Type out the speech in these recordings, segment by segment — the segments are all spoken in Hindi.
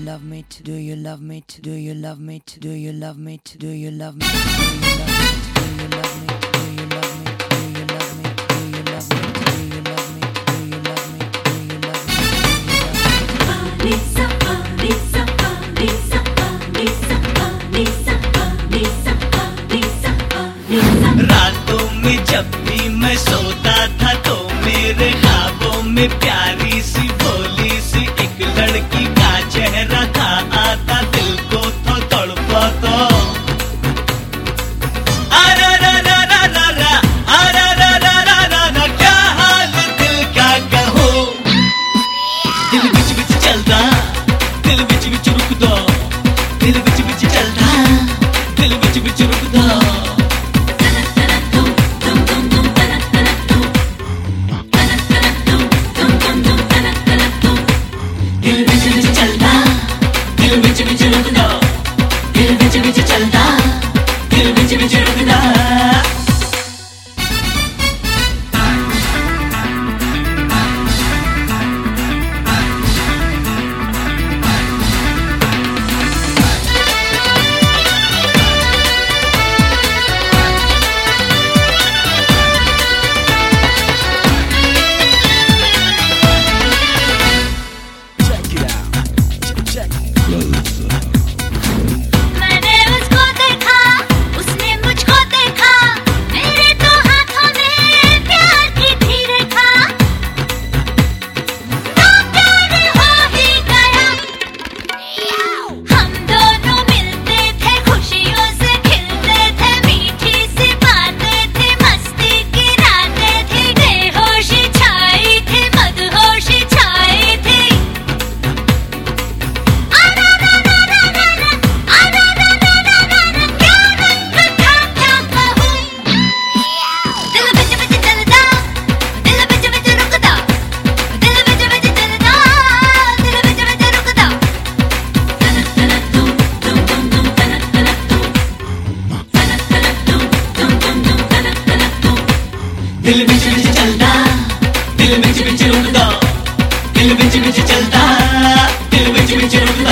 love me? Do you love me? Do you love me? Do you love me? Do you love me? Do you love me? Do you love me? Do you love me? Do you love me? Do you love me? Do you love me? Do you love me? Do you love me? Lisa, Lisa, Lisa, Lisa, Lisa, Lisa, Lisa, Lisa। रातों में जब भी मैं सोता था तो मेरे ख्वाबों में प्यारी सी भोली सी एक लड़की का चेहरा था आता दिल को तो तड़पाता। अरे रा रा रा रा रा, अरे रा रा रा रा रा, क्या हाल दिल का कहो। दिल बिच बिच चलता, दिल बिच बिच रुकता, दिल बिच बिच चलता, दिल बिच बिच रुकता। दिल बिच बिच चलता, दिल बिच बिच रुकता, दिल बिच बिच चलता, दिल बिच बिच रुकता। मैंने उसको देखा, उसने मुझको देखा, मेरे तो हाथों में प्यार की थी रेखा। तो प्यार हो ही गया, हम दोनों मिलते थे, खुशियों से खिलते थे, मीठी सी बातें थी, मस्ती की रातें थी, बेहोशी छाई थी, मदहोशी छाई थी। दिल बिच बिच चलता, दिल बिच बिच रुकता, दिल बिच बिच चलता, दिल बिच बिच रुकता।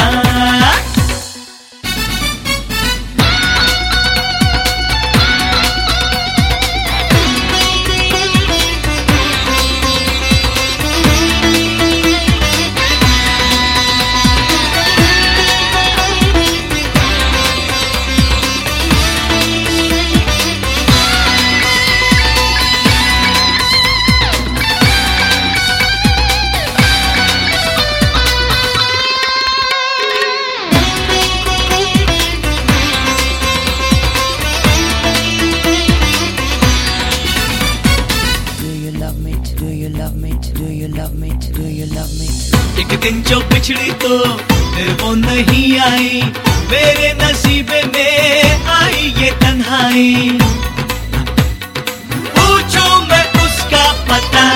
Do you love me? Do you love me? Do you love me? एक दिन जो बिछड़ी तो फिर वो नहीं आई, मेरे नसीबे में आई ये तन्हाई। पूछूं मैं उसका पता,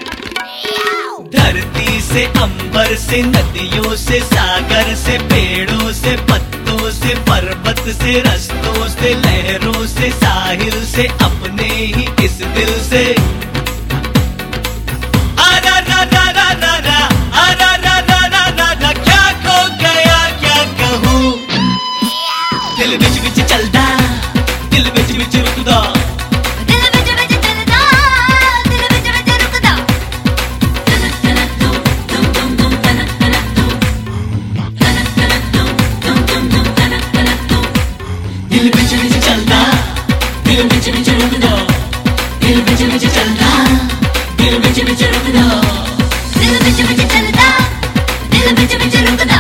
धरती से अंबर से नदियों से सागर से पेड़ों से पत्तों से पर्वत से रस्तों से लहरों से साहिल से अपने ही इस दिल से। आरा रा रा रा रा रा, आरा रा रा रा रा रा, क्या खो गया क्या कहूँ। दिल बिच बिच चलता, दिल बिच बिच रुकता, दिल बिच बिच चलता, दिल बिच बिच रुकता। दिल बिच बिच चलता, दिल बिच बिच रुकता, दिल बिच बिच चलता, दिल बिच बिच रुकता। दिल बिच बिच चलता, दिल बिच बिच रुकता।